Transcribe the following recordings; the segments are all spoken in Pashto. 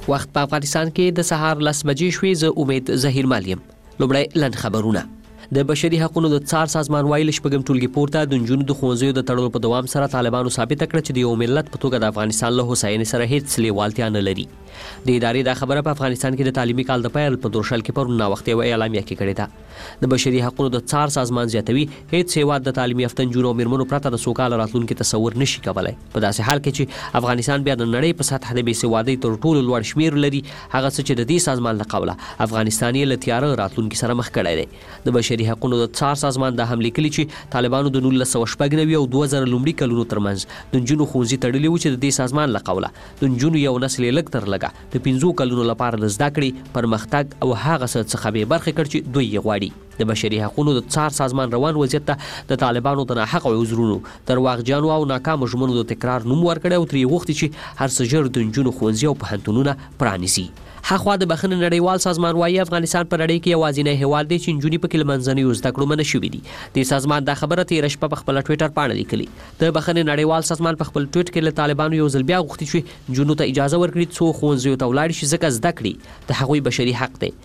وخت په افغانستان کې د سهار 10 بجې شوې. زه امید ظهیر مالیم. لومړی لنډ خبرونه. د بشري حقوقو د څار سازمان وایي شپږم ټولګي پورته د نجونو د ښوونځیو د تړلو په دوام سره طالبانو ثابته کړه چې د یو ملت په توګه د افغانستان له هوساینې سره هیڅ لیوالتیا نه لري. د ادارې دا خبره په افغانستان کې د تعلیمي کال د پیل په دورشل کې پرون ناوخته یوه اعلامیه کې کړې ده. د بشري حقوقو د څار سازمان زیاتوي هیڅ هیواد د تعلیمي یافته نجونو او میرمنو پرته د سوکاله راتلونکي تصور نشي کولای. په داسې حال کې چې افغانستان بیا د نړۍ په سطح د بېسوادۍ تر ټولو لوړ شمیر لري، هغه څه چې د دې سازمان له قوله افغانستان یې له تیاره راتلونکي سره مخ کړی دی. د بشري حقوقو د څار سازمان دا هم لیکلي چې طالبانو د 1996 او 2000 لومړي کلونو ترمنځ د نجونو ښوونځي تړلي وو چې د دې سازمان له قوله د نجونو یو نسل یې لږ تر لږه د 15 کلونو لپاره د زده کړې، پرمختګ او هغه څه څخه بې برخې کړ چې دوی یې غواړي. د بشري حقوقو د څار سازمان روان وضعیت ته د طالبانو د ناحقه عذرونو، درواغجنو او ناکامو ژمنو د تکرار نوم ورکړی او ترې غوښتي چې هر څه ژر د نجونو ښوونځي او پوهنتونونه پرانیزي. هاخوا د بخښنې نړیوال سازمان وایي افغانستان په نړۍ کې یوازینی هیواد دی چې نجونې پکې له منځنیو زده کړو منع شوي دي. د سازمان دا خبره تېره شپه په خپله ټویټر پاڼه لیکلې. د بخښنې نړیوال سازمان په خپل ټویټ کې له طالبانو یو ځل بیا غوښتي چې نجونو ته اجازه ورکړي څو ښوونځیو ته ولاړې شي ځکه زده کړې د هغوی بشري حق دی.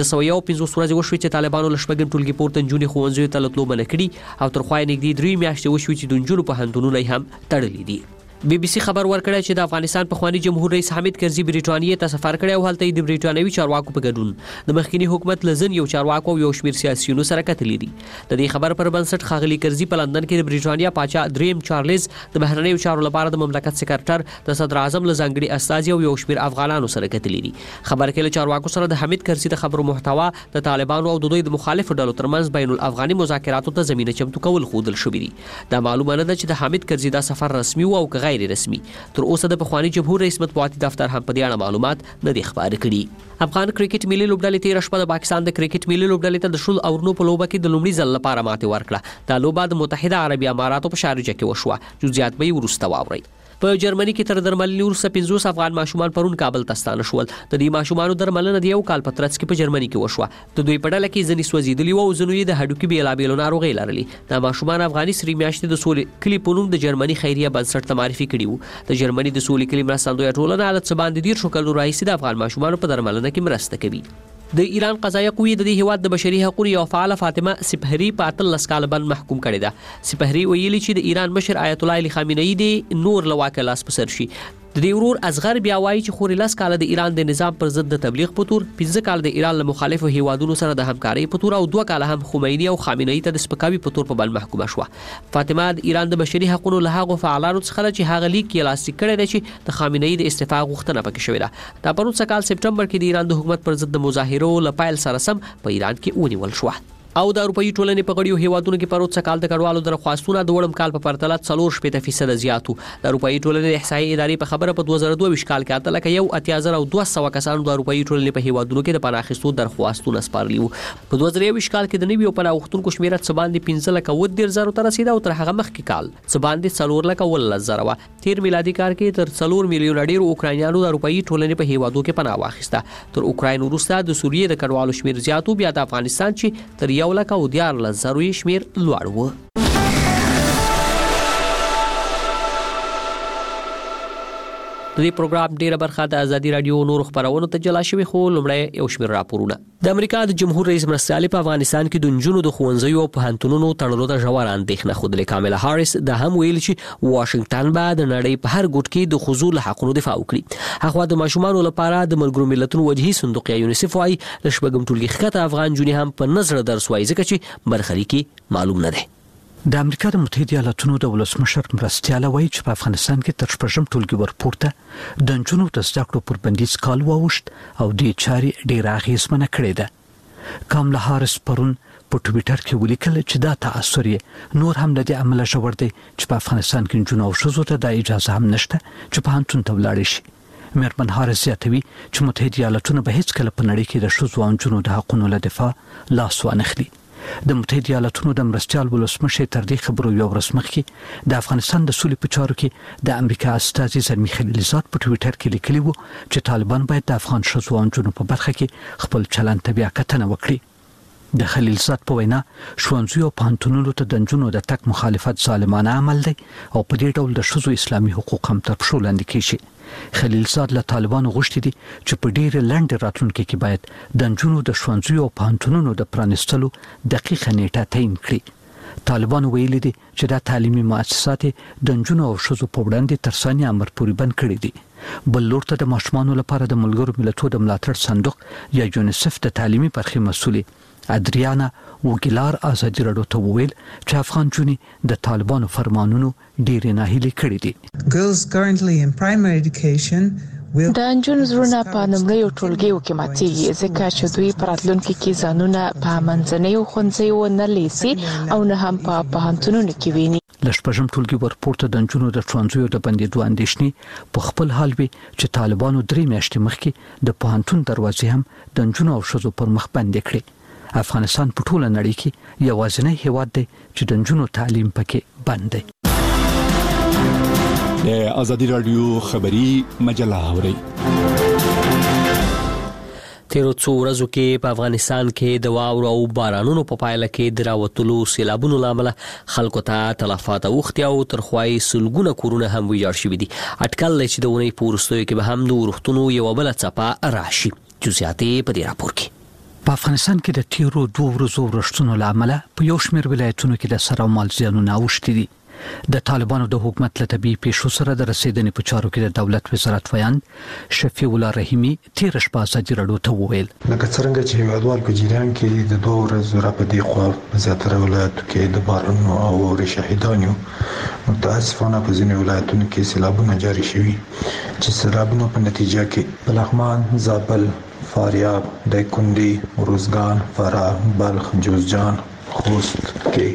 1550 ورځې وشوې چې طالبانو له شپږم ټولګي پورته نجونې ښوونځیو ته له تلو منع کړي او تر خوا یې نږدې 3 میاشتې وشوې چې د نجونو پوهنتونونه یې هم تړلي دي. BBC خبر ورکړی چې د افغانستان پخواني جمهور رئیس حامد کرزي بریټانیې ته سفر کړی او هلته یې د بریټانوي چارواکو په ګډون د مخکیني حکومت له ځینو چارواکو او یو شمېر سیاسیونو سره کتلي دي. د دې خبر پر بنسټ ښاغلي کرزي په لندن کې د بریټانیا پاچا دریم چارلز د بهرنیو چارو لپاره د مملکت سکرټر د صدر اعظم له ځانګړي استازي او یو شمېر افغانانو سره کتلي دي. خبر کې له چارواکو سره د حامد کرزي د خبرو محتوا د طالبانو او د دوی د مخالفو ډلو ترمنځ بین الافغاني مذاکراتو ته زمینه چمتو کول ښودل شوي دي. دا معلومه نه ده چې د حامد کرزي دا سفر رسمي و او که غیر رسمي. تر اوسه د پخواني جمهور رئیس مطبوعاتي دفتر هم په دې اړه معلومات نه دي خپاره کړي. افغان کرکټ ملي لوبډلې تېره شپه د پاکستان د کرکټ ملي لوبډلې ته د شل اورونو په لوبه کې د لومړي ځل لپاره ماتې ورکړه. دا لوبه د متحده عربي اماراتو په شارجه کې وشوه. جزئیات به یې وروسته واورئ. په جرمني کې تر درملنې وروسته 50 افغان ماشومان پرون کابل ته ستانه شول. د دې ماشومانو درملنه د یو کال په ترڅ کې په جرمني کې وشوه. د دوی په ډله کې ځینې سوځېدلي وو او ځینو یې د هډوکي بېلابېلو ناروغۍ لرلې. دا ماشومان افغاني سرې میاشتې د سولې کلي په نوم د جرمني خیریه بنسټ ته معرفي کړي وو. د جرمني د سولې کلي مرستندویه ټولنه له څه باندې 10 کلونو راهیسې د افغان ماشومانو په درملنه کې مرسته کوي. د ایران قضایه قوې د دې هیواد د بشري حقوقو یو فعاله فاطمه سپهري په 18 کاله بند محکوم کړې ده. سپهري ویلي چې د ایران مشر آیت الله علی خامنه‌ای دی نور له واکه لاس په سر شي. د دې ورور اصغر بیا وایي چې خوري 10 کاله د ایران د نظام پر ضد د تبلیغ په تور، 15 کاله د ایران له مخالفو هیوادونو سره د همکارۍ په تور او 2 کاله هم خمیني او خامنه‌ای ته د سپکاوي په تور په بند محکومه شوه. فاطمه د ایران د بشري حقوقو له هغو فعالانو څخه ده چې هغه لیک یې لاسلیک کړی دی چې د خامنه‌ای د استعفا غوښتنه پکې شوې ده. دا پرون کال سپټمبر کې د ایران د حکومت پر ضد د مظاهرو له پیل سره سم په ایران کې ونیول شوه. او د اروپایي ټولنې په غړیو هیوادونو کې پروت کال د کډوالو درخواستونه د وړم کال په پرتله 4.8% زیاتو. د اروپایي ټولنې د احصایې ادارې په خبره په 2022 کال کې 8,1,200 کسانو د اروپایي ټولنې په هیوادونو کې د پناه اخیستو درخواستونه سپارلي وو. په 2023 کال کې د نویو پناه غوښتونکو شمېره څه باندې 15,000 ته رسیده او تر هغه مخکې کال څه باندې 4,000 وه. تیر میلادي کال کې تر 4 میلیونه ډېرو اوکراینیانو د اروپایي ټولنې په هیوادو کې پناه واخیسته. تر اوکراین وروسته د سوریې د کډوالو شمېر زیاتو، بیا د افغانستان چې تر 1,14,000 شمېر لوړ و. د دې پروګرام ډیره برخه د ازادي رادیو نور خبرونو ته جلا شوې، خو لومړی یو شمېر راپورونه. د امریکا د جمهور رئیس مرستیال په افغانستان کې د نجونو د ښوونځیو او پوهنتونونو تړلو ته ژوره اندېښنه ښودلې. کاملا هاریس دا هم ویل چې واشنگټن به د نړۍ په هر ګوټ کې د ښځو له حقونو دفاع وکړي. هغه د ماشومانو لپاره د ملګرو ملتونو وجهي صندوق یا یونیسف وايي له شپږم ټولګي ښکته افغان نجونې هم په نظر درس وایي ځکه چې برخلیک معلوم نه دی. د امریکا د متحده ایالاتونو د ولسمشر مرستیال وایي چې په افغانستان کې تر شپږم ټولګي ورپورته د نجونو د زده کړو پر بندیز کال واوښت او دې چارې ډېره اغېزمنه کړې ده. کاملا هاریس پرون په ټویټر کې ولیکل چې دا تاثر یې نور هم له دې امله ژور دی چې په افغانستان کې نجونو او ښځو ته د اجازه هم نشته چې پوهنتون ته ولاړې شي. میرمن هاریس زیاتوي چې متحده ایالاتونه به هیڅکله په نړۍ کې د ښځو او نجونو د حقونو له دفاع لاس وانخلي. د متحده ایالاتونو د مرستیال ولسمشر تر دې خبرو یو ورځ مخکې د افغانستان د سولې په چارو کې د امریکا استازي زلمی خلیلزاد په ټویټر کې لیکلي وو چې طالبان باید د افغان ښځو او نجونو په برخه کې خپل چلند ته بیا کتنه وکړي. د خلیلزاد په وینا ښوونځیو او پوهنتونونو ته د نجونو د تک مخالفت ظالمانه عمل دی او په دې ډول د ښځو اسلامي حقوق هم تر پښو لاندې کیږي. خلیلزاد له طالبانو غوښتي دي چې په ډېر لنډ راتلونکي کې باید د نجونو د ښوونځیو او پوهنتونونو د پرانیستلو دقیقه نیټه تعیین کړي. طالبانو ویلي دي چې دا تعلیمي مؤسسات د نجونو او ښځو په وړاندې تر ثاني امر پورې بند کړي دي. بل لور ته د ماشومانو لپاره د ملګرو ملتونو د ملاتړ صندوق یا یونیسف د تعلیمي برخې مسؤلې ادریانا وګیلار ازادي راډیو ته وویل چې افغان جونې د طالبانو فرمانونو ډېرې ناهیلې کړې دي. Girls currently in primary education د نجونو زړونه په نمړیو ټولګیو کې ماتېږي ځکه چې دوی په راتلونکي کې ځانونه په منځنیو ښوونځیو نه لیسي او نه هم په پوهنتونونو کې ویني. له شپږم ټولګي ورپورته د نجونو د ښوونځیو د بندېدو اندېښنې په خپل حال وي چې طالبانو 3 میاشتې مخکې د پوهنتون دروازې هم د نجونو او ښځو پر مخ بندې کړې. افغانستان په ټوله نړۍ کې یوازینی هیواد دی چې د نجونو تعلیم پکې بند دی. د ازادي رادیو خبری مجله اوري. تیرو څو ورځو کې په افغانستان کې د واورو او بارانونو په پایله کې د راوتلو سیلابونو لامل خلکو ته تلفات اوختي او ترخوای سلګونه کورونه هم ویجاړ شوي دي. اټکل لري چې د ونې په وروستیو کې به هم د ورښتونو یو بل څپه راشي. جزئیات په دې راپور کې. په افغانستان کې د تیرو 2 ورځو ورښتونو لامل په یو شمېر ولایتونو کې د سر او مال زیانونه اوښتي دي. د طالبانو د حکومت له طبي پیښو سره د رسیدنې په چارو کې د دولت وزارت ویاند شفیع الله رحیمی تیر شپه ازادي راډیو ته وویل لکه څنګه چې هیوادوال په جریان کې د 2 ورځو را په دی خو زیاتره ولایتونو کې د بارانونو او اورې شاهدان یو. متاسفانه په ځینې ولایتونو کې سیلابونه جاري شوي چې سیلابونو په نتیجه کې په لغمان، زابل، فاریاب، دایکنډي، روزګان، فراه، بلخ، جوزجان، خوست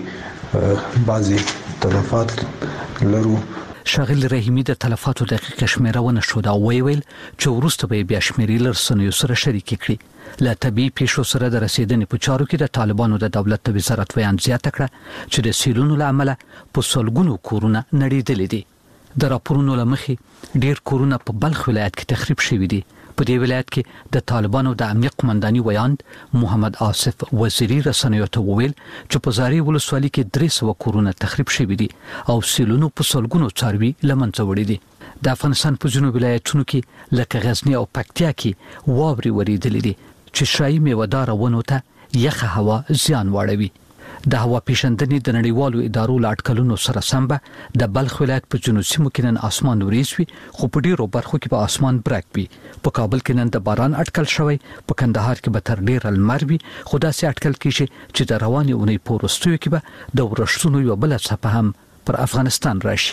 کې بعضي تلفات لرو. شاغل رحیمی د تلفاتو دقیقه شمیرونه شو دا ویل چې ورسته به بیا شمیرې لرسنیو سره شریک کړي. لا طبي پیښو سره د رسیدنې په چارو کې د طالبانو د دولت وزارت ویان زیاته کړه چې د سیلونو لامل په سلګونو کورونه نړیدلې دي. د راپورونو لمخې ډیر کورونه په بلخ ولایت کې تخریب شوي دي. په دې ولایت کې د طالبانو د امنیت قومنداني ویاند محمد آصف وزیری رسنیو ته وویل چې په زاري ولسوالۍ کې 300 کورونه تخریب شوي دي او سیلونو په سلګونو څاروي لمنځه وړي دي. د افغانستان په ځینو ولایتونو کې لکه غزنی او پکتیا کې واوري وریدلې دي چې شایي میوه‌دار ونو ته یخه هوا زیان واړوي. د هوا پیژندنې د نړیوالو ادارو لاټکلونو سره سم به د بلخ ولایت په جنوب سیمو کې نن اسمان وریځ وي خو په ډیرو برخو کې به اسمان برګ وي. په کابل کې نن د باران اټکل شوی، په کندهار کې به تر ډیره لمر وي خو داسې اټکل کیږي چې د رواني اونۍ په وروستیو کې به د ورښتونو یو بل څپه هم پر افغانستان راشي.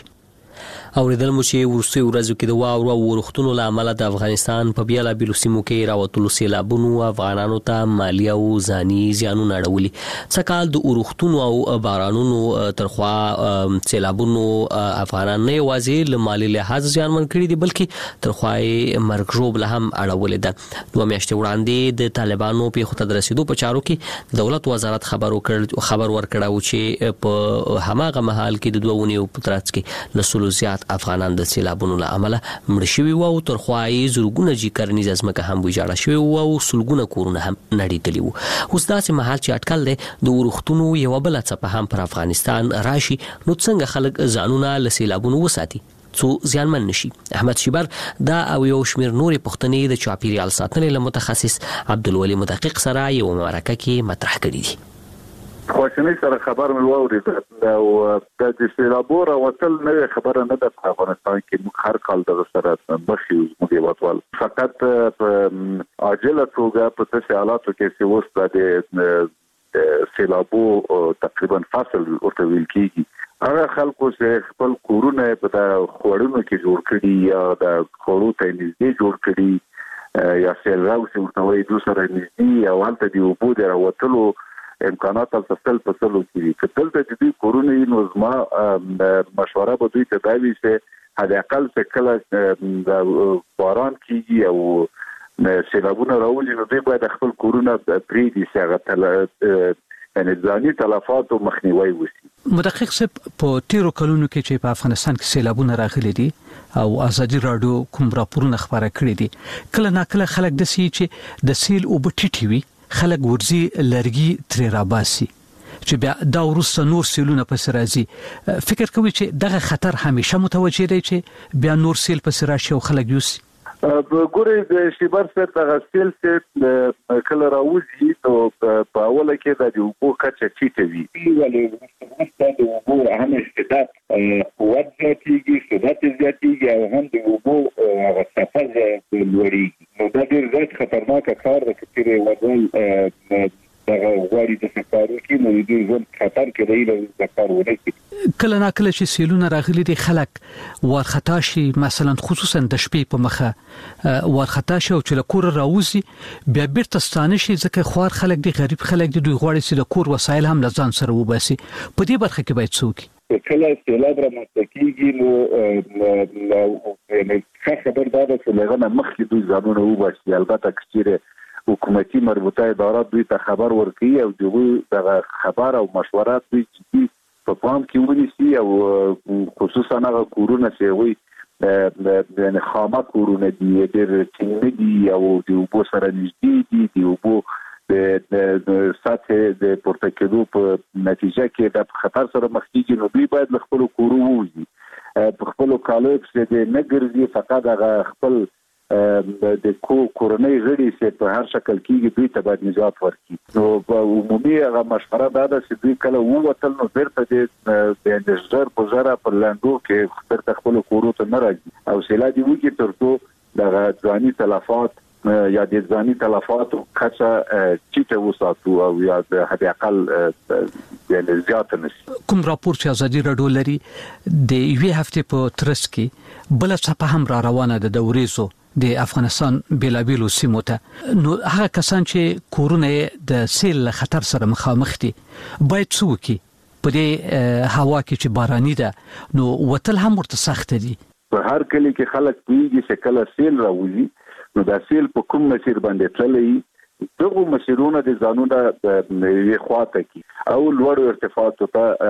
اوریدل مو چې ورستي ورځو کې د واورو او ورښتونو لامل د افغانستان په بیلابیلو سیمو کې راوتلو سیلابونو افغانانو ته مالی او ځاني زیانونه اړولي. څکال د ورښتونو او بارانونو ترخوا سیلابونو افغانان نه یوازې له مالی لحاظ زیانمن کړي دي بلکې ترخوای مرګ ژوبله هم اړولې ده. 2 میاشتې وړاندې د طالبانو په خطه درسیدو په چارو کې دولت وزارت خبر ورکړو چې په هماغه محل کې د 2 ونیو په ترڅ کې لسلو زیات افغانان د سیلابونو له امله مړ شوي او ترخوای زرګونه جی کرنیز ځمکه هم ویجاړه شوې او سلګونه کورونه هم نړیدلي وو. اوس داسې مهال چې اټکل دی د ورښتونو یو بل څپه هم پر افغانستان راشي نو څنګه خلک ځانونه له سیلابونو وساتي څو زیانمن نشي. احمد شیبر دا او یو شمیر نورې پوښتنې د چاپیریال ساتنې له متخصص عبدالولي مدقق سره یو مرکه کې مطرح کړي دي. خواشنۍ سره خبر مې واورېد او د سیلابور وتل نه خبره نه ده په افغانستان کې هر کال د سره مخې موږ وټول فقط په عاجله توګه په تاسو حالاتو کې چې وسته د سیلابو تقریبا فصل ورته ویل کیږي. هغه خلکو چې خپل کورونه په د خوړونو کې جوړ کړي یا د خوړو ته نږدې جوړ کړي یا سیلاب چې ورته وایي دوی سره نږدې او هلته د اوبو د راوتلو امکانات تل په سلو کې کتل ته د دې کورونه نو زما مشوره به دوی ته دا وي چې حد اقل څه کله د باران کیږي او سیلابونه راولي نو دوی باید خپل کورونه پریدي څنګه یعنی ځاني تلفات او مخنیوي وشي. مدقق صاحب په تیرو کلونو کې چې په افغانستان کې سیلابونه راغلي دي او ازادي راډیو کوم راپورونه خبره کړې دي کله ناکله خلک د سې چې د سیل او بټیټي وي خلک ورزي لرګي تر راباسي چې بیا دا ورسته نور سیلونه پس راځي. فکر کوي چې دغه خطر همیشه متوجه دی چې بیا نور سیل پس راشي او خلک یوسي؟ ګورې د شیبر سره د سیل سره کله راوځي نو په اوله کې د اوبو کچه ټیټه وي ولې د اوبو هم استعداد قوت زیاتېږي سرعت زیاتېږي او هم د اوبو صفحه لوړېږي. نو دا ډېر زیات خطرناک کار دی چې ودل دغه غواړي د سفارو کې نو د ژوند خطر کې دی د کار ونه کله نا کله چې سیلونه راغلي دي خلک ورخطا شي، مثلا خصوصا د شپې په مخه ورخطا شي او چې له کور راوځي بیا بیرته ستانه شي ځکه خوار خلک دي، غریب خلک دي، دوی غواړي چې د کور وسایل هم لزان سره وباسي. په دې برخه کې باید څوک کله سیلاب رامنځته کیږي نو ښه خبر دا ده چې لغه مخکې دوی ځانونه وباسي. البته کچېره حکومتي مربوطه ادارات دوی ته خبر ورکړي او دوی دغه خبر او مشورات دوی چې په پام کې ونیسي او خصوصا هغه کورونه چې وي د خامه کورونه دي ډېر ټینګ دي او د اوبو سره نږدې دي، د اوبو د سطح د پورته کېدو په نتیجه کې د خطر سره مخ کېږي. نو دوی باید له خپلو کورو ووځي، په خپلو کالو پسې نه ګرځي، فقط هغه خپل د کورنۍ غړي چې په هر شکل کېږي دوی ته باید نجات ورکړي. نو په عمومي هغه مشوره دا ده چې دوی کله ووتل نو بیرته د ژر په ژره په لاندو کې بیرته خپلو کورو ته نه راځي او سیلا دې وکړي تر څو دغه ځاني تلفات یا د ځاني تلفاتو کچه ټیټه وساتو او یا د حد اقل زیات نشي. کوم راپور چې ازادي راډیو لري د یوې هفته په ترڅ کې بل څه هم را روانه ده د ورېزو د افغانستان بیلابیلو سیمو ته، نو هغه کسان چې کورونه د سیل خطر سره مخامخ دي باید څه وکړي؟ په دې هوا کې چې باراني ده نو وتل هم ورته سخت دي. په هر کلی کې خلک پوهیږي چې کله سیل راوځي نو دا سیل په کوم مسیر باندې تللی، دغه مسیرونه د ځانونه یې خواته کی او لوړ ارتفاعاتو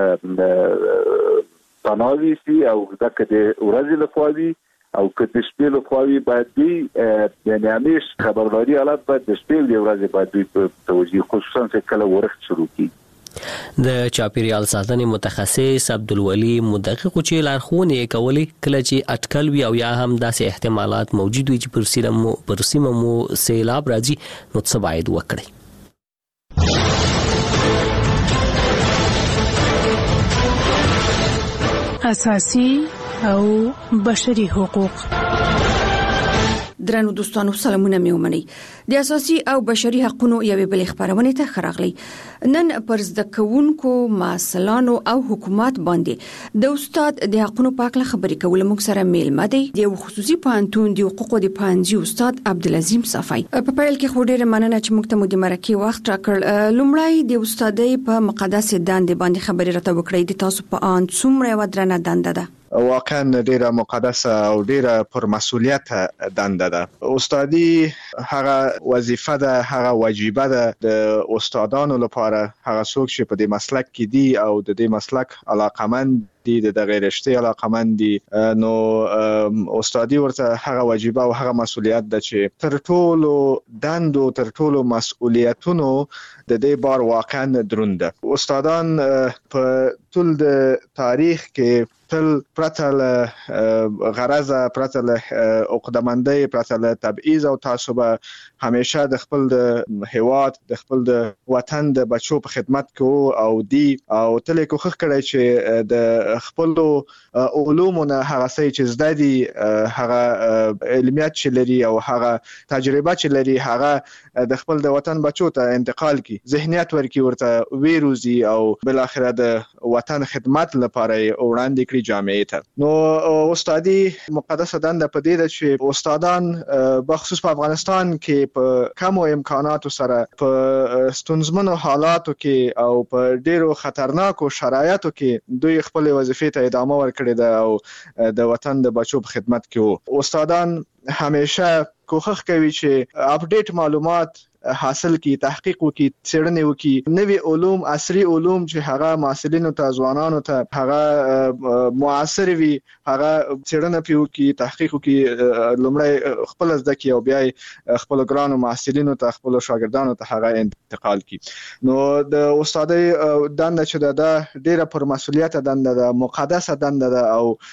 ته تناوي سي او دغه د ورځې لخوا وي او که د شپې لخوا وي باید دوی یعنې همیش خبرداري حالت باید د شپې د ورځې باید دوی په توجیه خصوصا چې کله ورښت شروع کیږي. د چاپیریال ساتنې متخصص عبدالولي مدقق چې لارښوونې کولې کله چې اټکل وي او یا هم داسې احتمالات موجود وي چې پر سیمه مو سیلاب راځي نو څه باید وکړي؟ اساسي او بشري حقوق. درنو دوستانو سلامونه مې ومنئ. د اساسي او بشري حقوقو یوې بلې خبرونه ته خراغلی. نن پر زده کوونکو مسلانو او حکومت باندې د استاد د حقوقو په اړه خبرې کول موږ سره میلمه دی د خصوصي پوهنتون د حقوقو د پوهنځي استاد عبدالعظیم صافی. په پیل کې خو ډېر مننه چې موږ ته مو د مرکې وخت راکړ. لومړی د استادۍ په مقدس دندې باندې خبرې راته وکړئ. د تاسو په ان څومره ودرنه دنده ده؟ واقعا ډیره مقدسه او ډیره پر مسؤلیت دنده ده. استادي هغه وظیفه ده، هغه واجبه ده د استادانو لپاره، هغه څوک چې په دې مسلک کې دي او د دې مسلک علاقمند دي، د غیر رشتي علاقمند دي، نو استادي ورته هغه واجبه او هغه مسؤلیت ده چې تر ټولو دندو تر ټولو مسؤلیتونو د دې بار واقعا دروند ده. استادان په ټول د تاریخ کې تل پرته له غرضه، پرته له عقده‌مندۍ، پرته له تبعیض او تعصب همیشه د خپل د هیواد، د خپل د وطن د بچو په خدمت کې او دی او تل کوښښ کړی چې د خپل علومو نه هغه څه چې زده دي، هغه علمیات چې لري او هغه تجربه چې لري، هغه د خپل د وطن بچو ته انتقال کی، ذهنیت ورکی، ورته ویروزي او بل اخره د وطن خدمت لپاره وړاندې کړي جامعې ته. نو استادي مقدسه دنده په دې ده چې استادان بخصوص په افغانستان کې په کمو امکاناتو سره په ستونزمنو حالاتو کې او په ډیرو خطرناکو شرایطو کې دوی خپل وظیفې ته ادامه ورکړې ده او د وطن د بچو په خدمت کې وو. استادان همیشه کوښښ کوي چې اپډیټ معلومات حاصل کی، تحقیق وکي، څېړنې وکي، نوي علوم، عصري علوم چې هغه محصلینو ته، ځوانانو ته هغه معاصر وي، هغه څېړنه پې وکي، تحقیق وکي، لومړی خپل زده کړي او بیا خپل ګرانو محصلینو ته، خپل شاګردانو ته هغه انتقال کی. نو د استادۍ دنده چې ده ډیره پر مسؤلیت دنده ده، مقدسه دنده ده،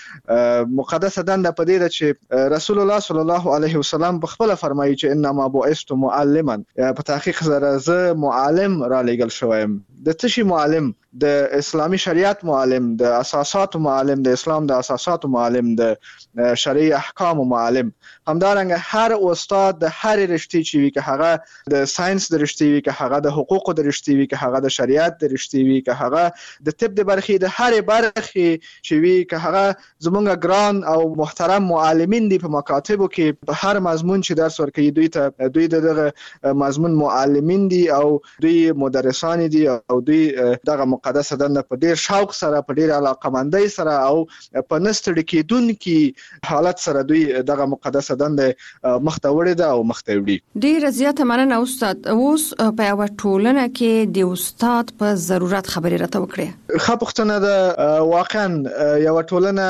او مقدسه دنده په دې ده چې رسول الله صلی الله علیه وسلم په خپل فرمایي چې انما بعثت معلما، په تحقیق سره زه معلم را لېږل شویم. د څه شي معلم؟ د اسلامي شریعت معلم، د اساساتو معلم، د اسلام د اساساتو معلم، د شرعي احکام معلم. همدارنګه هر استاد د هر رشتې چې وي، که هغه د ساينس د رشتې وي، که هغه د حقوقو د رشتې وي، که هغه د شریعت د رشتې وي، که هغه د طب د برخې د هر برخې چې وي، که هغه زمونږ ګران او محترم معلمین دي په مکاتبو کې، په هر مضمون چې درس ورکوي دوی ته، دوی دغه مضمون معلمین دي او دوی مدرسان دي، او دوی دغه مقدسه دنده په ډیر شوق سره، په ډیر علاقمندۍ سره او په نستړي کېدونکي حالت سره دوی دغه مقدسه دنده مخته وړي ده او مخته وړي. ډیر زیاته مننه استاد. اوس په یو ټولنه کې د استاد په ضرورت خبرې راته وکړي. ښه پوښتنه ده. واقعا یو ټولنه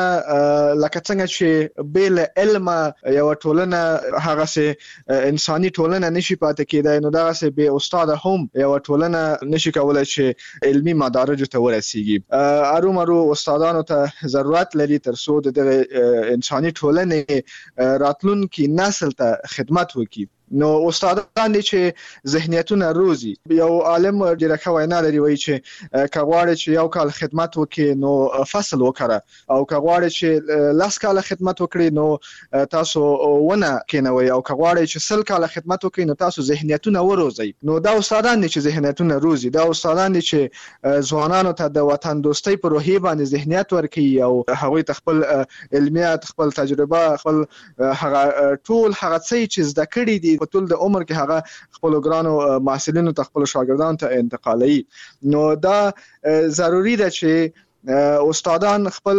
لکه څنګه چې بل علم یو ټولنه هغه سه انساني ټولنه نشي پاتې کېدای، نو دغه سه به استاد هم یو ټولنه نشي کولای چې علمي مدارج ته ورسیږي. ارومرو استادانو ته ضرورت لري ترڅو د انساني ټولنې راتلونکي نسل ته خدمت وکړي. نو استادان دي چې ذهنیتونه روزي. یو عالم ډیره ښه وینا لري، وایي چې که غواړې چې یو کال خدمت وکړي نو فصل وکړه، او که غواړې چې 10 کال خدمت وکړي نو تاسو ونه کېنوئ، او که غواړئ چې 100 کال خدمت وکړي نو تاسو ذهنیتونه وروزئ. نو دا استادان دي چې ذهنیتونه روزي، دا استادان دي چې ځوانانو ته د وطن دوستۍ په روحیه باندې ذهنیت ورکوي، او هغوی ته خپل علمیات، خپل تجربه، خپل هغه ټول هغه څه چې زده کړي دي په ټول د عمر کې هغه خپل ګرانو محصلینو ته، خپل شاګردانو ته انتقالوي. نو دا ضروری ده چې استادان خپل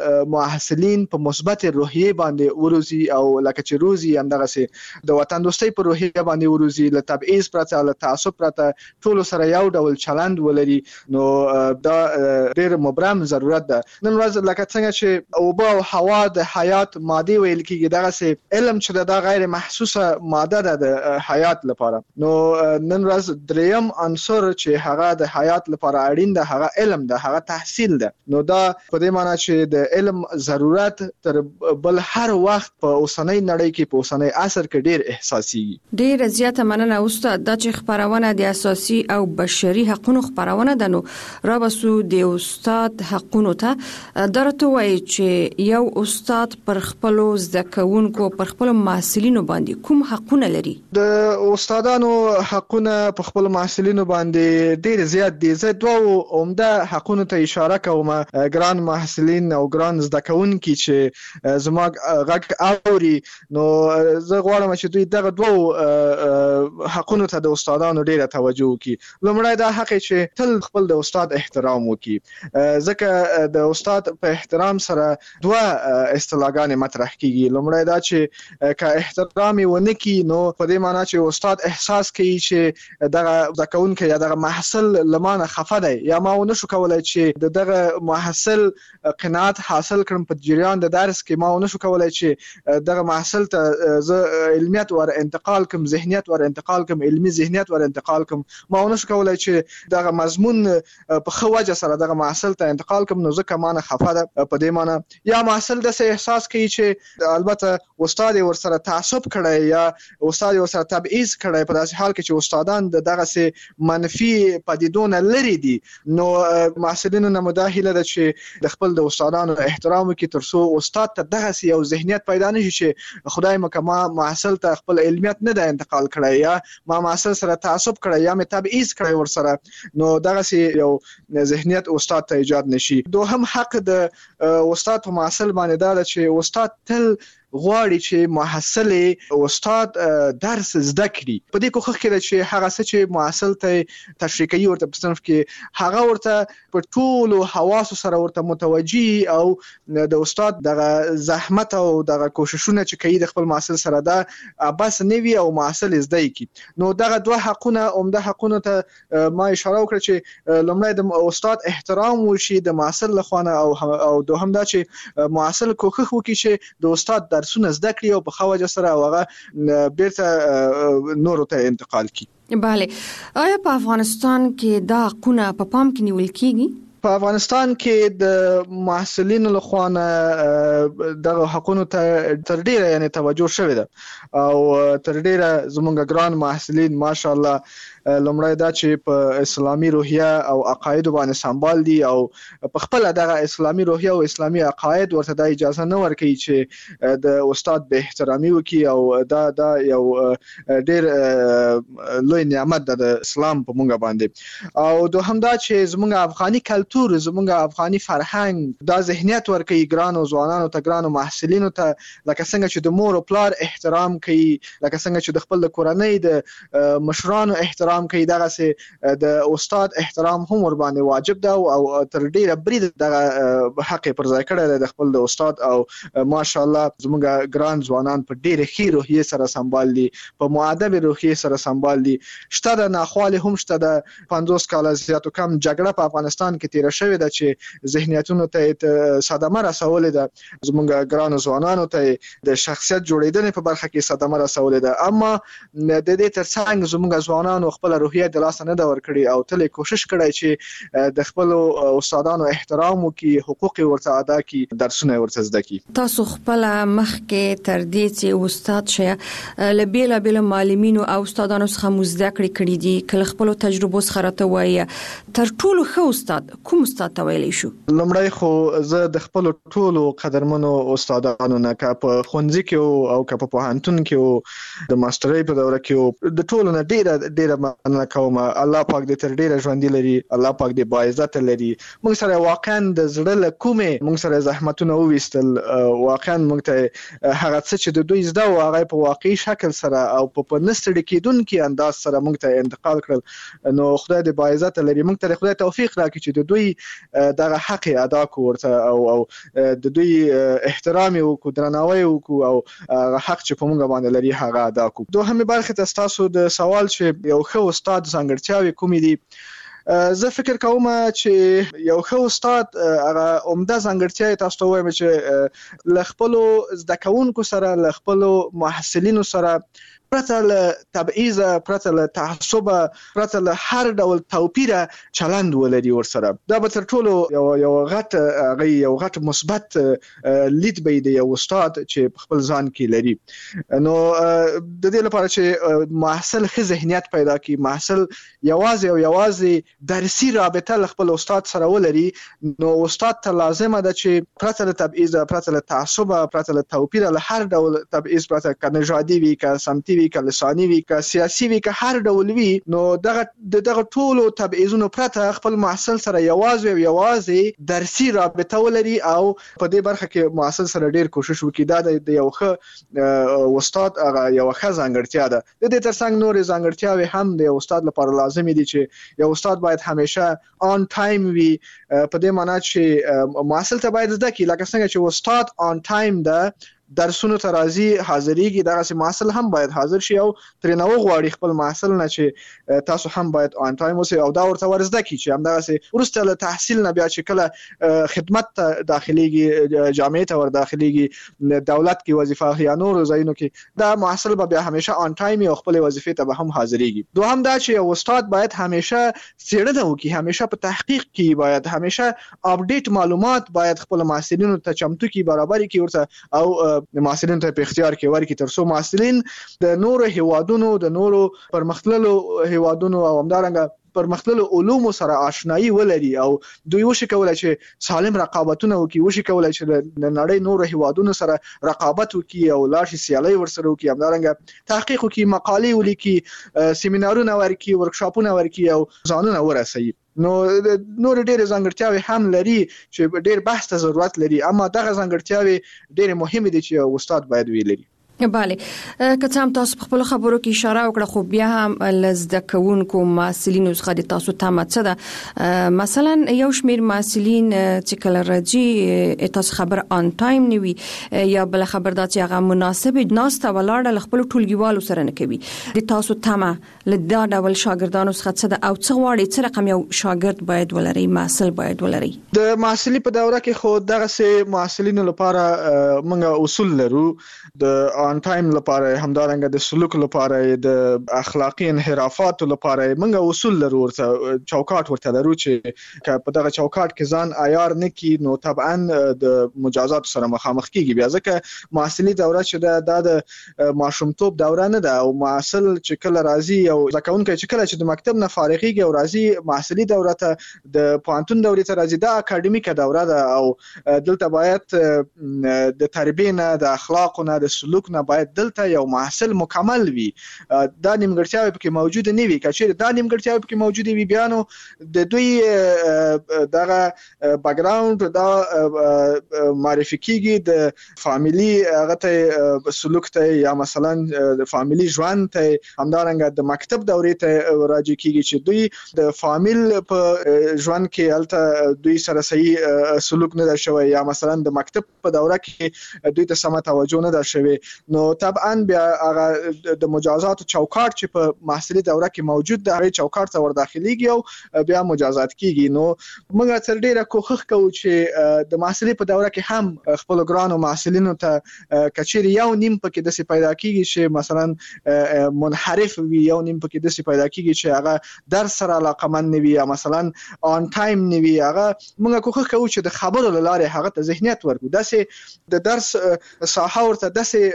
محصلین په مثبت روحیه باندې وروزي، او لکه چې روزي همدغه سي د وطن دوستۍ په روحیه باندې وروزي، له تبعیض پرته، له تعصب پرته ټول سره یو ډول چلند ولري. نو دا ډېر مبرم ضرورت ده. نن ورځ لکه څنګه چې اوبه او هوا د حیات ماده ویل کېږي، دغه سي علم چې دا غیر محسوسه ماده ده د حیات لپاره. نو نن ورځ دریم عنصر چې هغه د حیات لپاره اړین ده هغه علم ده، هغه تحصیل ده. نو دا په دې معنی چې د علم ضرورت تر بل هر وخت په اوسنۍ نړۍ کې، په اوسنۍ عصر کې ډیر احساسي. ډیر زیاته مننه استاد. دا چې خبرونه د اساسي او بشري حقوقو خبرونه ده، نو را بسو د استاد حقوقو ته درته وایي چې یو استاد پر خپل زده کوونکو، پر خپل محصلینو باندې کوم حقونه لري؟ د استادانو حقونه په خپل محصلینو باندې ډیر زیات دي. زه دوه عمده حقونه ته اشاره کوم. ګران محصلین او ګران زده کوونکي چې زما غږ اوري، نو زه غواړم چې دوی دغه دوه حقونو ته د استادانو ډیره توجه وکړي. لومړی دا حق چې تل خپل د استاد احترام وکړي، ځکه د استاد په احترام سره دوه اصطلاحګانې مطرح کیږي. لومړی دا چې که احترام یې ونه کړي نو په دې معنی چې استاد احساس کوي چې دغه زده کوونکی یا دغه محصل لمانه خفه دی، یا ما ونه شو کولای چې دغه محصل قناعت حاصل کړم په جریان د درس کې، ما ونه شو کولای چې دغه محصل ته زه علمیت ور انتقال کوم، ذهنیت ور انتقال کوم، علمي ذهنیت ور انتقال کوم، ما ونه شو کولای چې دغه مضمون په خو وجه سره دغه محصل ته انتقال کوم، نو ځکه مانه خفه ده. په دې معنی یا محصل د احساس کوي چې البته استاد ور سره تعصب کړي یا استاد ور سره تبعیض کړي، په داسې حال کې چې استادان دغه سه منفي پدیدونه لري دي، نو محصلینو نه مداهله ده چې د خپل د استادانو احترام وکړي ترڅو استاد ته دغه یو ذهنیت پیدا نشي چې خدای مکه محصل ته خپل علمیت نه ده انتقال کړی، یا ما محصل سره تعصب کړی، یا مې تبعیض کړی ور سره، نو دغه یو ذهنیت استاد ته ایجاد نشي. دوهم حق د استاد په محصل باندې دا ده چې استاد تل غواړي چې محصل استاد درس زده کړي. په دې کوښښ کې چې هغه څه چې محصل ته تشریح کوي ورته په صنف کې هغه ورته په ټولو حواسو سره ورته متوجي او د استاد دغه زحمت او دغه کوششونه چې کوي د خپل محصل سره دا بس نه وي او محصل زده کی. نو دغه دوه حقونه عمده حقونه ته ما اشاره وکړه چې لومړی د استاد احترام وشي د محصل لخوا او دوهم دا چې محصل کوښښ وکړي چې د استاد درسونه زده کړي او په ښه وجه سره هغه بیرته نورو ته انتقال کړي. بله، آیا په افغانستان کې دا حقونه په پام کې نیول کیږي؟ په افغانستان کې د محصلینو لخوا دغه حقونو ته تر ډیره یعنی توجه شوې ده او تر ډیره زموږ ګران محصلین ماشاءالله لومړی دا چې په اسلامي روحیه او عقاید باندې سمبال دي او په خپل دغه اسلامي روحیه او اسلامي عقاید ورته د اجازه نه ورکوي چې د استاد به احترامي وکړي او دا یو ډیر لوی نعمت د اسلام په مونږ باندې. او دوهم دا چې زموږ افغاني کلتور زموږ افغاني فرهنګ دا ذهنیت ورکوي ګرانو ځوانانو ته ګرانو محصلینو ته لکه څنګه چې د مور او پلار احترام کوي لکه څنګه چې د خپل کورنۍ د مشرانو احترام کوي دغه سه د استاد احترام هم ور باندې واجب ده او تر ډیره برید دغه حق پر ځای کړی د خپل د استاد او ماشاءالله زموږ ګران ځوانان په ډیره ښه روحیه سره سمبال دي په مؤدب روحیه سره سمبال دي. شته د ناخواله هم شته د 50 کال زیاتو کم جګړه په افغانستان کې تیر شوې ده چې ذهنیتونو ته صدمه رسولې ده زموږ ګران ځوانانو ته د شخصیت جوړیدنې په برخه کې صدمه رسولې ده. اما د دې ترڅنګ زموږ ځوانانو خپل روحیه د لاس نه دا ور کړی او تل کوشش کړی چې د خپل استادانو احترام وکړي حقوق ورته ادا کړي درسونه ورته زده کړي. تاسو خپل مخ کې تر دې چې استاد شه لبیلا بل معلمینو او استادانو څخه مزده کړی دي کله خپل تجربه سره ته وایي تر ټولو ښه استاد کوم استاد ته ویلی شو؟ لومړی خو زه د خپل ټولو قدرمنو استادانو نه کا په ښوونځي کې او کا په پوهنتون کې او د ماسترۍ په دوره کې د ټولو نه ډیره مننه کوم. الله پاک دې تر ډیره ژوند لري، الله پاک دې باعزت لري. موږ سره واقعا د زړه له کومه موږ سره زحمتونه وويستل واقعا موږ ته هغه څه چې د دوی زده او هغه په واقعي شکل سره او په نستړي کېدونکو انداز سره موږ ته انتقال کړل. نو خدای دې باعزت لري. موږ ته خدای توفیق راکړي چې د دوی دغه حق ادا کوورته او د دوی احترام وکړو درناوی وکړو او حق چې په موږ باندې لري هغه ادا کوو. دوهمه برخه تاسو د سوال چې یو ښه استاد ځانګړتیاوې کومې دي؟ زه فکر کوم چې یو ښه استاد هغه عمده ځانګړتیا تاسو ته وایم چې ل خپل زده کوونکو سره ل خپل محصلینو سره پرته له تبعیض پرته له تعصب پرته له هر ډول توپیر چلند ولري ورسره. دا به تر ټولو یو غټ مثبت لید به دی یو استاد چې خپل ځان کې لري. نو د دې لپاره چې محصل ښه ذهنیت پیدا کړي محصل یوازې درسي رابطه له خپل استاد سره ولري نو استاد ته لازمه ده چې پرته له تبعیض پرته له تعصب پرته له توپیر له هر ډول تبعیض پرته کنژادي وي که سمتي وي که لساني وي که سیاسي وي که هر ډول وي نو دغه ټولو تبعیضونو پرته خپل محصل سره یوازې درسي رابطه ولري او په دې برخه کې محصل سره ډیر کوشش وکړي. دا د یو ښه استاد هغه یو ښه ځانګړتیا ده. د دې ترڅنګ نورې ځانګړتیاوې هم د استاد لپاره لازمي دي چې یو استاد باید همیشه آن ټایم وي. په دې معنی چې محصل ته باید زده کړي لکه څنګه چې استاد آن ټایم ده درسونو ته راځي حاضرېږي دغه محصل هم باید حاضر شي او ترې نو غواړي خپل محصل نه چې تاسو هم باید آن ټایم اوسئ او دا ورته ورزده کړي چې همدغه ورسته له تحصیل نه بیا چې کله خدمت ته داخليږي جامعه ته ور داخليږي دولت کې وظیفه یا نور ځایونو کې دا محصل به بیا همیشه آن ټایم او خپل وظیفه ته به هم حاضرېږي. دوهم دا چې استاد باید همیشه څېړنه وکړي همیشه په تحقیق کې باید همیشه اپډیټ معلومات باید خپل محصلینو ته چمتو کې برابرۍ کې ورته او محصلین ته په اختیار کې ورکړي ترڅو محصلین د نورو هیوادونو د نورو پرمختللو هیوادونو او همدارنګه پرمختللو علوم سره آشنایی ولري او دوی وشي کولای چې سالم رقابتونه وکړي وشي کولای چې د نړۍ نورو هیوادونو سره رقابت وکړي او لاشي سیالي ورسره وکړي همدارنګه تحقیق وکړي مقالې ولیکي سیمینارونه ورکړي ورکشاپونه ورکړي او ځانونه ورسوي. نو نور ډېر ځانګړتیاوي هم لري چې ډېر بحث ته ضرورت لري، اما دغه ځانګړتیاوي ډېر مهمه دي چې استاد باید ویلري. بله که څه هم تاسو په خپل خبرو کې اشاره وکړه، خو بیا هم لزده کوونکو محصلینو څخه د تاسو تمه څه ده؟ مثلا یو شمیر محصلین چې کله راځي تاسو خبر آن ټایم نیوي یا بل خبر دا چې هغه مناسب ناسته ولاړه خپل ټولګیوالو سره نه کوي. د تاسو تمه لدا ډول شاګردانو څخه څه ده او څه غواړي څه رقم یو شاګرد باید ولري، محصل باید ولري؟ د محصلي په دوره کې خو دغه سه محصلینو لپاره موږ اصول لرو. د آن ټایم لپاره همدارنګه د سلوک لپاره د اخلاقی انحرافاتو لپاره موږ اصول لرو، چوکاټ ورته لرو چې په دغه چوکاټ کې ځان عیار نه کی نو طبعا د مجازات سره مخامخ کیږي. بیا ځکه محصلي دوره چې د ماشومتوب دوره نه ده او محصل چې کله راځي او ځکهونکي چې کله چې د مکتب نه فارغيږي او راځي محصلي دوره ته د پوهنتون دورې ته راځي، دا اکاډمیکه دوره ده او دلته باید د تربیه نه، د اخلاق نه، د سلوک نه باید دلته یو محصل مکمل وي. دا نیمګړتیاوې پکې موجود نه وي. کچېر دا نیمګړتیاوې پکې موجود وي بیا نو د دوی دغه بیک ګراوند دا معرفي کیږي د فامیلی هغه ته سلوک ته یا مثلا د فامیلی ژوند ته، همدارنګه د مکتب دورې ته راځي کیږي چې دوی د فامیل په ژوند کې الته دوی سره صحیح سلوک نه درشوي یا مثلا د مکتب په دوره کې دوی ته سم توجه نه درشوي. نو طبعا بیا هغه د مجازات چوکاټ چې په محصلي دوره کې موجود ده هغه چوکاټ ته ور داخليږي او بیا مجازات کیږي. نو موږ تر ډیره کوښښ کوو چې د محصلي په دوره کې هم خپل ګرانو محصلینو ته کچېر یو نیم پکې د پیدا کیږي چې مثلا منحرف وي، یو نیم پکې د پیدا کیږي چې هغه درس سره علاقمند نه وي یا مثلا آن ټایم نه وي. هغه موږ کوښښ کوو چې د خبرو لاره هغه ته ذهنیت ورکړو، داسې د درس ساحه ورته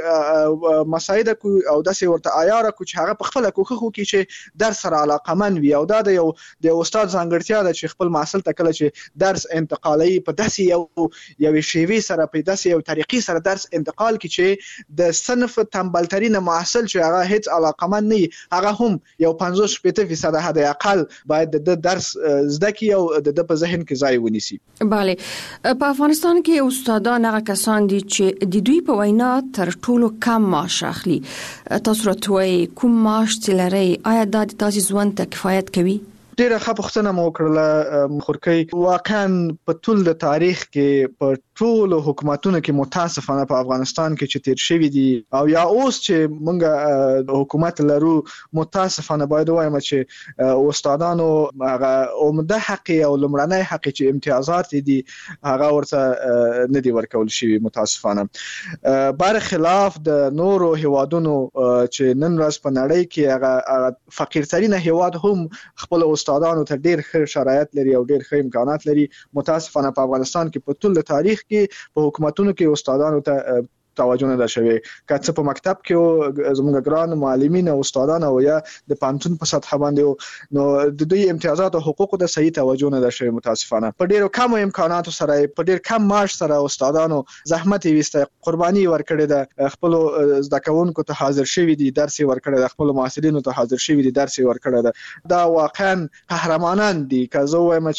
داسې مساعده کو او داسې ورته عیار کو چې هغه په خپل کوښښ وکړي چې درس سره علاقمند وي. او دا د یو استاد ځانګړتیا ده چې خپل محصل ته کله چې درس انتقالي په داسې یو شیوي سره په داسې یو طریقې سره درس انتقال کړي چې د صنف تنبلترین محصل چې هغه هیڅ علاقمند نه هغه هم یو 50% حد اقل باید د درس زده کړي او د په ذهن کې ځای ونیسي. bale په افغانستان کې استادان هغه کسان دي چې د دوی په وینا تر ټولو کم معاش اخلي. تاسو راته کوم معاش لري؟ آیا دا د تاسو ژوند ته کفایت کوي؟ ډیره ښه پوښتنه مو وکړه خورکۍ. واقعا په ټول د تاریخ کې په ټول حکومتونو کې متاسفانه په افغانستان کې چې تیر شوی دي او یا اوس چې موږ حکومت لرو، متاسفانه باید وایم چې استادانو هغه عمده حق او لمړنۍ حق چې امتیازات دي هغه ورته نه دی ورکول شوی متاسفانه، برخلاف د نورو هیوادونو چې نن ورځ په نړۍ کې هغه فقیرترین هیواد هم خپل استادانو ته ډیر ښه شرایط لري او ډیر ښه امکانات لري. متاسفانه په افغانستان کې په ټول تاریخ کې په حکومتونو کې استادانو ته توجه نه شوی. که څه په مکتب کې زموږ ګران معلمین او استادان او یا د پانتون په سطح باندې نو د دوی امتیازات او حقوق ته صحیح توجه نه شوی. متاسفانه په ډیرو کم امکاناتو سره په ډیر کم معاش سره استادانو زحمت ویسته، قرباني ورکړي د خپل زده کوونکو ته حاضر شوی دي، درس ورکړي د خپل محصلینو ته حاضر شوی دي، درس ورکړي. دا واقعا قهرمانان دي. که زه وایم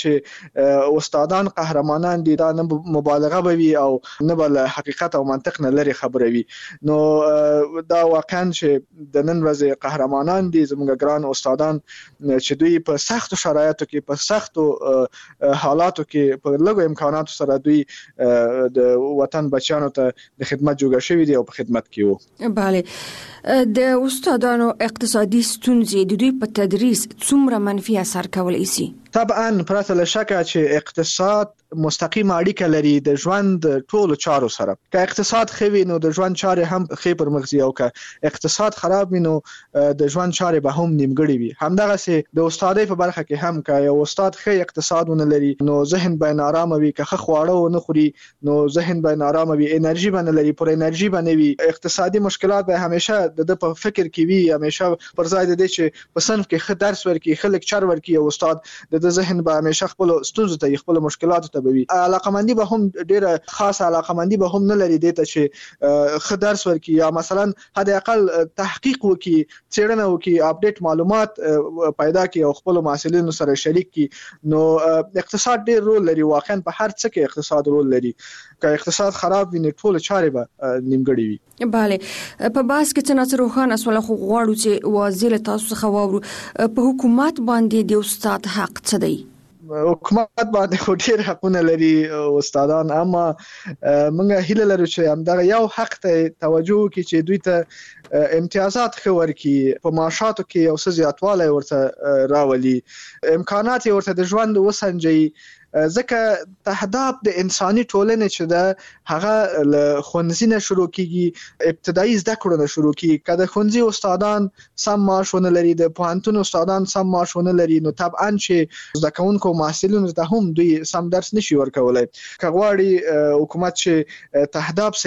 چې استادان قهرمانان دي دا نه مبالغه به وي او نه بل حقیقت او منطق نه لري خبره وي. نو دا واقعا چې د نن ورځې قهرمانان دي زموږ ګران استادان چې دوی په سختو شرایطو کې په سختو حالاتو کې په لږو امکاناتو سره دوی د وطن بچیانو ته د خدمت جوړ شوی دي او په خدمت کې وو. bale د استادانو اقتصادي ستونزې د دوی په تدریس څومره منفي اثر کولی شي؟ طبعا پرته له شکه چې اقتصاد مستقیم اړیکه لري د ژوند ټولو چارو سره. که اقتصاد ښه وي نو د ژوند چارې هم ښه پر مخ ځي او که اقتصاد خراب وي نو د ژوند چارې به هم نیمګړې وي. همدغسې د استادۍ په برخه کې هم که یو استاد ښه اقتصاد ونه لري نو ذهن به نارامه وي، که ښه خواړه ونه خوري نو ذهن به نارامه وي، انرژي به نه لري، پر انرژي به نه وي. اقتصادي مشکلات به همیشه د په فکر کې وي، همیشه پر ځای د دې چې په صنف کې ښه درس ورکړي، ښه لیکچر ورکړي او استاد د د ذهن به همیشه خپل ستونزو ته خپل مشکلاتو ته وي علاقمندي به هم ډیره خاصه علاقمندي به هم نه لري دته چې خدرس ورکی یا مثلا حد اقل تحقیق وکي څېړنه وکي اپډیټ معلومات پیدا کړي او خپل محصلینو سره شریک کړي نو اقتصاد ډیر رول لري واقعا په هر څه کې اقتصاد رول لري که اقتصاد خراب وي نو ټول چارې به نیمګړې وي bale په باس کې څنګه روخانه سوال خو غواړو چې وزیر تاسو څخه واورو په حکومت باندې د استاد حق څه دی حکومت باندې ډېر حقونه لري استادان اما موږ هیله لرو چې همدغه یو حق ته توجه وکړي چې دوی ته امتیازات خور کی په معاشاتو کې یو څه زیاتوالی ورته راولي امکانات ورته د ژوند وسنجي ځکه تهداب د انساني ټولنې چې د هغه له ښوونځي نه شروع کیږي ابتدایي زده کړو نه شروع کیږي که د ښوونځي استادان سم معاش ونه لري د پوهنتون استادان سم معاش ونه لري نو طبعا چې زده کوونکو محصلینو ته هم دوی سم درس نشي ورکولی که غواړي حکومت چې تهداب